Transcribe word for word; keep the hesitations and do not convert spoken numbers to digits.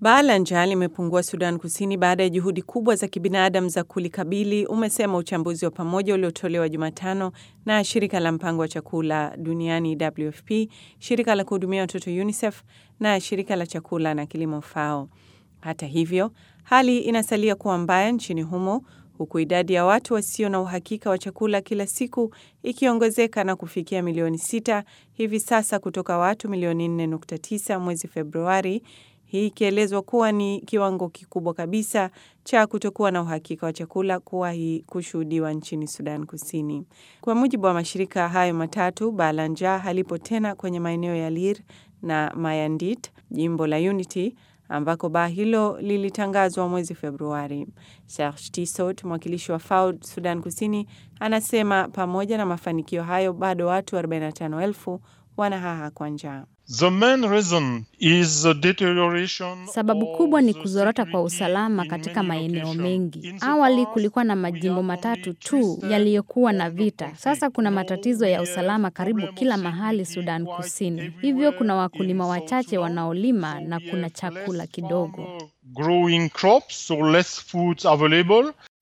Baa la njaa limepungua Sudan Kusini baada ya juhudi kubwa za kibinadamu za kulikabili, umesema uchambuzi wa pamoja uliotolewa Jumatano na shirika la mpango wa chakula duniani W F P, shirika la kuhudumia watoto UNICEF na shirika la chakula na kilimo FAO. Hata hivyo, hali inasalia kuwa mbaya nchini humo, huku idadi ya watu wasio na uhakika wa chakula kila siku ikiongezeka na kufikia milioni sita hivi sasa kutoka watu milioni nne nukta tisa mwezi Februari, hii ikielezwa kuwa ni kiwango kikubwa kabisa cha kutokuwa na uhakika wa chakula kuwahi kushuhudiwa nchini Sudan Kusini. Kwa mujibu wa mashirika hayo matatu, baa la njaa halipo tena kwenye maeneo ya Lir na Mayandit, jimbo la Unity, ambako baa hilo lilitangazwa mwezi Februari. Serge Tissot, mwakilishi wa FAO Sudan Kusini, anasema pamoja na mafanikio hayo bado watu arobaini na tano elfu wanahaha kwa njaa. The main reason is the deterioration. Sababu kubwa ni kuzorota kwa usalama katika maeneo mengi. Awali kulikuwa na majimbo matatu tu yaliyokuwa na vita. Sasa kuna matatizo ya usalama karibu kila mahali Sudan Kusini. Hivyo kuna wakulima wachache wanaolima na kuna chakula kidogo. Growing crops, so less food available.